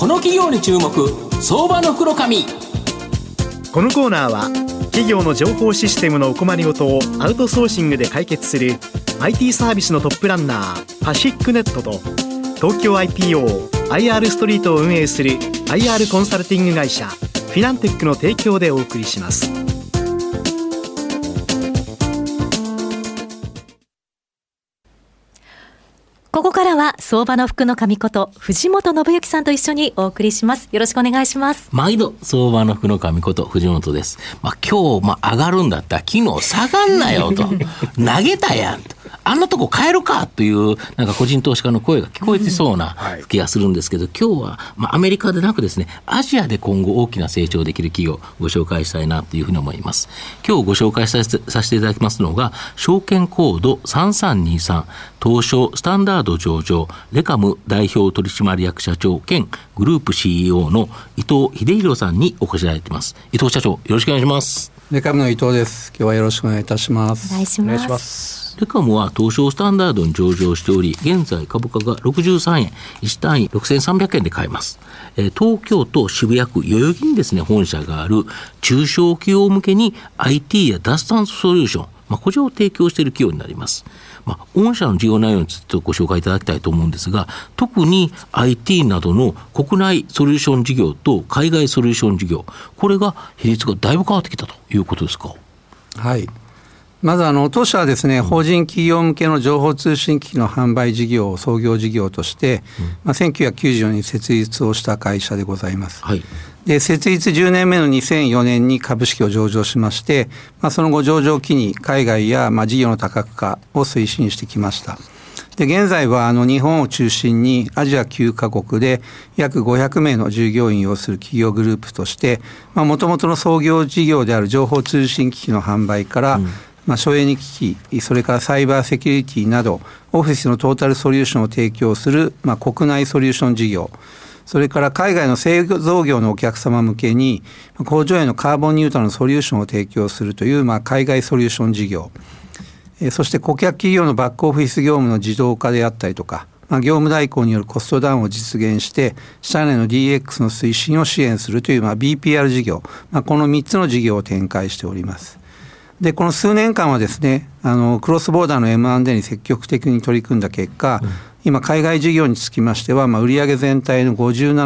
この企業に注目、相場の福の神。 このコーナーは企業の情報システムのお困りごとをアウトソーシングで解決する IT サービスのトップランナーパシックネットと、東京 IPO、IR ストリートを運営する IR コンサルティング会社フィナンテックの提供でお送りします。 ここからは相場の福の神こと藤本信之さんと一緒にお送りします。よろしくお願いします。 毎度相場の福の神こと藤本です。今日上がるんだったら昨日下がんなよと投げたやんと、あんなとこ変えるかというなんか個人投資家の声が聞こえてそうな気がするんですけど、今日はアメリカでなくですね、アジアで今後大きな成長できる企業をご紹介したいなというふうに思います。今日ご紹介させていただきますのが、証券コード3323東証スタンダード上場レカム代表取締役社長兼グループ CEO の伊藤秀弘さんにお越しいただいています。伊藤社長、よろしくお願いします。 レカムの伊藤です。今日はよろしくお願いいたします。 お願いします。 レカムは東証スタンダードに上場しており、現在株価が63円、1単位6300円で買えます。東京都渋谷区代々木にですね、本社がある中小企業向けに IT や脱炭素ソリューション、こちらを提供している企業になります。御社の事業内容についてご紹介いただきたいと思うんですが、特に IT などの国内ソリューション事業と海外ソリューション事業、これが比率がだいぶ変わってきたということですか。 はい。まず当社はですね、法人企業向けの情報通信機器の販売事業を創業事業として、1994年に設立をした会社でございます。はい。で、設立10年目の2004年に株式を上場しまして、その後上場を機に海外や事業の多角化を推進してきました。で、現在は日本を中心にアジア9カ国で約500名の従業員を要する企業グループとして、もともとの創業事業である情報通信機器の販売から、省エネ機器、それからサイバーセキュリティなどオフィスのトータルソリューションを提供する、国内ソリューション事業、それから海外の製造業のお客様向けに工場へのカーボンニュートラルのソリューションを提供するという、海外ソリューション事業、そして顧客企業のバックオフィス業務の自動化であったりとか、業務代行によるコストダウンを実現して社内の DX の推進を支援するという、BPR 事業、この3つの事業を展開しております。で、この数年間はですね、クロスボーダーの M&A に積極的に取り組んだ結果、今海外事業につきましては、売上全体の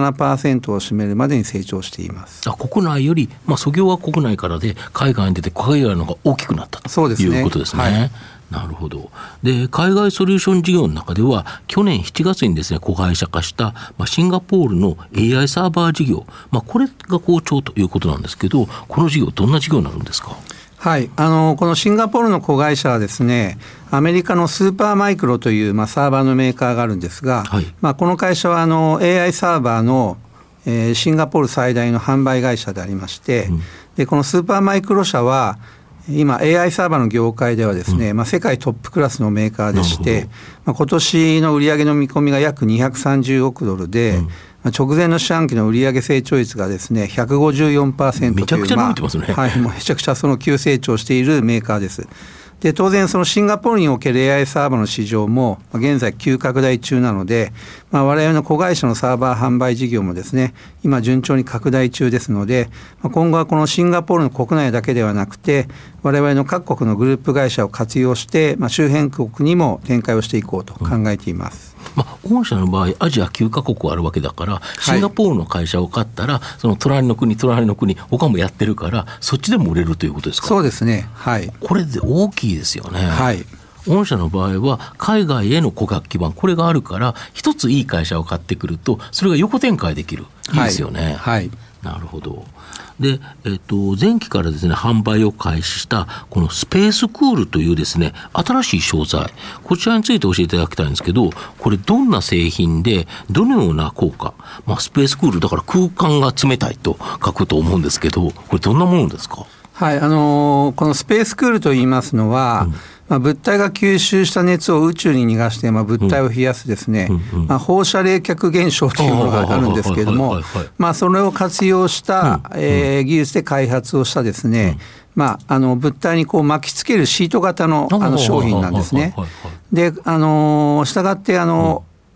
57% を占めるまでに成長しています。 国内より、創業は国内からで海外に出て海外の方が大きくなったということですね。はい。なるほど。で、海外ソリューション事業の中では去年7月にですね、子会社化したシンガポールの AI サーバー事業、これが好調ということなんですけど、この事業どんな事業になるんですか。 はい、このシンガポールの子会社はですね、アメリカのスーパーマイクロという、サーバーのメーカーがあるんですが、はい、この会社はAI サーバーの、シンガポール最大の販売会社でありまして、でこのスーパーマイクロ社は今 AI サーバーの業界ではですね、世界トップクラスのメーカーでして、今年の売上の見込みが約230億ドルで、直前の四半期の売上成長率がですね 154% という、 めちゃくちゃ伸びてますね。 もうめちゃくちゃその急成長しているメーカーです。で、当然そのシンガポールにおける AI サーバーの市場も現在急拡大中なので、我々の子会社のサーバー販売事業もですね、今順調に拡大中ですので、今後はこのシンガポールの国内だけではなくて、我々の各国のグループ会社を活用して、周辺国にも展開をしていこうと考えています。 御社の場合アジア9カ国あるわけだから、シンガポールの会社を買ったら、その隣の国他もやってるから、そっちでも売れるということですか。 そうですね。はい。 これで大きいですよね。 はい。 御社の場合は海外への顧客基盤、これがあるから一ついい会社を買ってくるとそれが横展開できる。いいですよね。 はい。 なるほど。で、前期からですね、販売を開始したこのスペースクールというですね、新しい商材、こちらについて教えていただきたいんですけど、これどんな製品でどのような効果、スペースクールだから空間が冷たいと書くと思うんですけど、これどんなものですか。 はい、このスペースクールといいますのは、物体が吸収した熱を宇宙に逃がして、物体を冷やすですね、放射冷却現象というものがあるんですけれども、それを活用した、技術で開発をしたですね、物体にこう巻きつけるシート型の、商品なんですね。で、したがって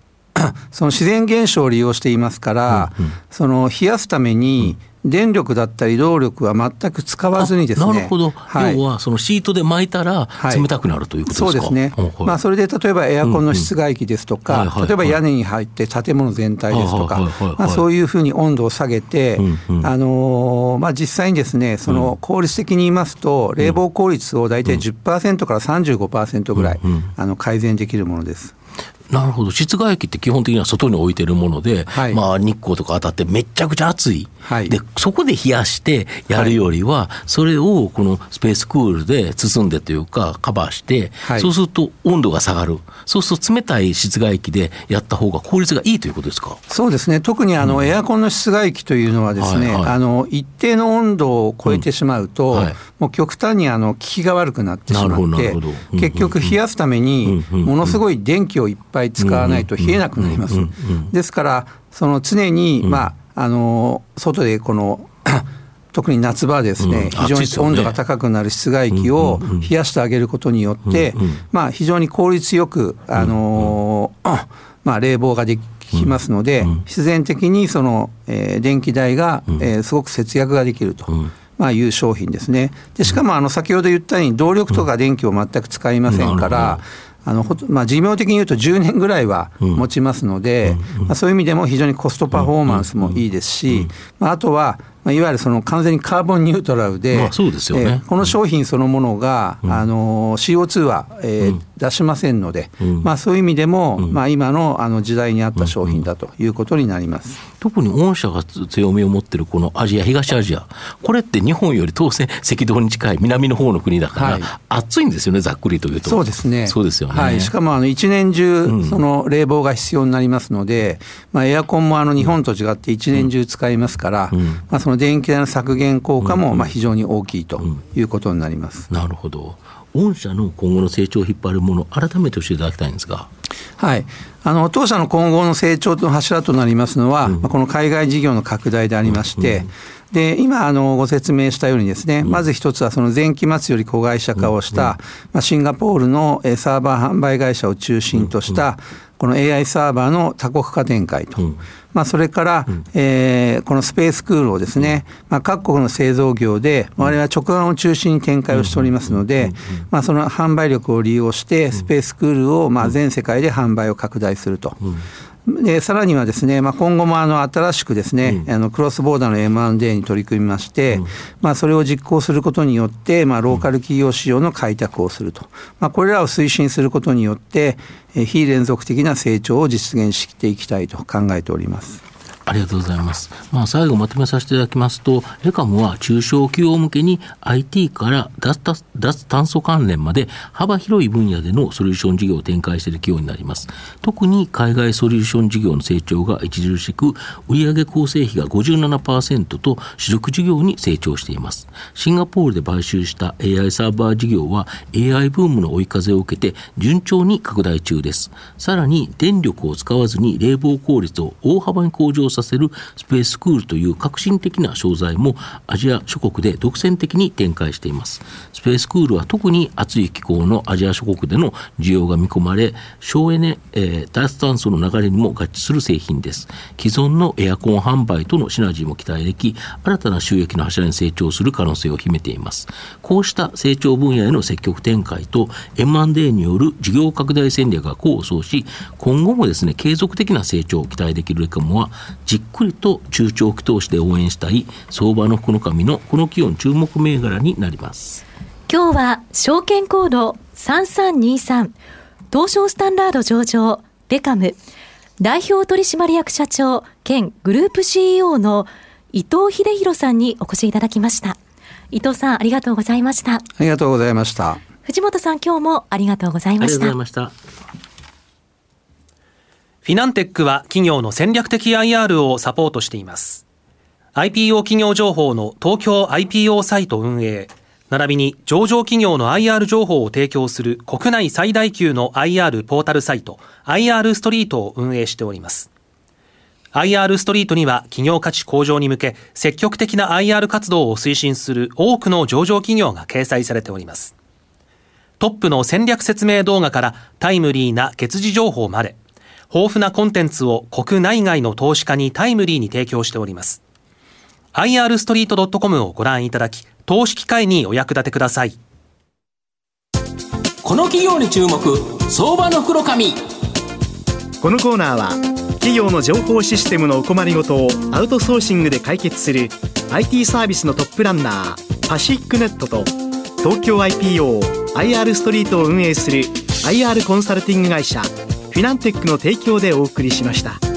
その自然現象を利用していますから、その冷やすために電力だったり動力は全く使わずにですね。 なるほど、要はそのシートで巻いたら冷たくなるということですか。 そうですね、それで例えばエアコンの室外機ですとか、例えば屋根に入って建物全体ですとか、そういうふうに温度を下げて、実際にですね、その効率的に言いますと、冷房効率を大体 10% から 35% ぐらい改善できるものです。 なるほど。室外機って基本的には外に置いてるもので、日光とか当たってめちゃくちゃ暑い、でそこで冷やしてやるよりは、それをこのスペースクールで包んでというかカバーして、そうすると温度が下がる。そうすると冷たい室外機でやった方が効率がいいということですか。 そうですね。特にエアコンの室外機というのはですね、一定の温度を超えてしまうと、もう極端に効きが悪くなってしまって、結局冷やすためにものすごい電気をいっぱい使わないと冷えなくなります。ですからその常に、外でこの特に夏場はですね、非常に温度が高くなる室外機を冷やしてあげることによって、非常に効率よく、冷房ができますので、必然的にその、電気代が、すごく節約ができると。いう商品ですね。でしかも先ほど言ったように動力とか電気を全く使いませんから、寿命的に言うと10年ぐらいは持ちますので、そういう意味でも非常にコストパフォーマンスもいいですし、あとはいわゆるその完全にカーボンニュートラルで、 そうですよね。 この商品そのものが、CO2 は、出しませんので、そういう意味でも、今の時代に合った商品だということになります。 特に御社が強みを持っているこのアジア、東アジア、これって日本より当然赤道に近い南の方の国だから、暑いんですよね、ざっくりというと。 そうですね。 そうですよね。 しかも一年中その冷房が必要になりますので、エアコンも日本と違って一年中使いますから、その電気代の削減効果も非常に大きいということになります。 なるほど。御社の今後の成長を引っ張るもの、改めて教えていただきたいんですが。 当社の今後の成長の柱となりますのは、この海外事業の拡大でありまして、で今ご説明したようにですね、まず一つはその前期末より子会社化をした、シンガポールのサーバー販売会社を中心としたこの AI サーバーの多国化展開と、それから、このスペースクールをですね、各国の製造業で我々は直販を中心に展開をしておりますので、その販売力を利用してスペースクールを全世界で販売を拡大すると。でさらにはですね、今後も新しくですね、クロスボーダーの M&A に取り組みまして、それを実行することによって、ローカル企業市場の開拓をすると、これらを推進することによって非連続的な成長を実現していきたいと考えております。 ありがとうございます。最後まとめさせていただきますと、レカムは中小企業向けに IT から脱炭素関連まで幅広い分野でのソリューション事業を展開している企業になります。特に海外ソリューション事業の成長が著しく、売上構成比が 57% と主力事業に成長しています。シンガポールで買収した AI サーバー事業は AI ブームの追い風を受けて順調に拡大中です。さらに電力を使わずに冷房効率を大幅に向上させるスペースクールという革新的な商材もアジア諸国で独占的に展開しています。スペースクールは特に暑い気候のアジア諸国での需要が見込まれ、省エネ、脱炭素の流れにも合致する製品です。既存のエアコン販売とのシナジーも期待でき、新たな収益の柱に成長する可能性を秘めています。こうした成長分野への積極展開と M&A による事業拡大戦略が功を奏し、今後もですね、継続的な成長を期待できるレカムは、じっくりと中長期投資で応援したい相場の福の神のこの企業の注目銘柄になります。 今日は証券コード3323東証スタンダード上場レカム代表取締役社長兼グループ CEO の伊藤秀弘さんにお越しいただきました。伊藤さん、ありがとうございました。 ありがとうございました。 藤本さん、今日もありがとうございました。 ありがとうございました。 フィナンテックは企業の戦略的 IR をサポートしています。IPO 企業情報の東京 IPO サイト運営、並びに上場企業の IR 情報を提供する国内最大級の IR ポータルサイト IR ストリートを運営しております。IR ストリートには企業価値向上に向け積極的な IR 活動を推進する多くの上場企業が掲載されております。トップの戦略説明動画からタイムリーな月次情報まで、 豊富なコンテンツを国内外の投資家にタイムリーに提供しております。irstreet.com をご覧いただき、投資機会にお役立てください。 この企業に注目、相場の袋紙。 このコーナーは企業の情報システムのお困りごとをアウトソーシングで解決する IT サービスのトップランナーパシックネットと、東京 IPO、IR ストリートを運営する IR コンサルティング会社フィナンテックの提供でお送りしました。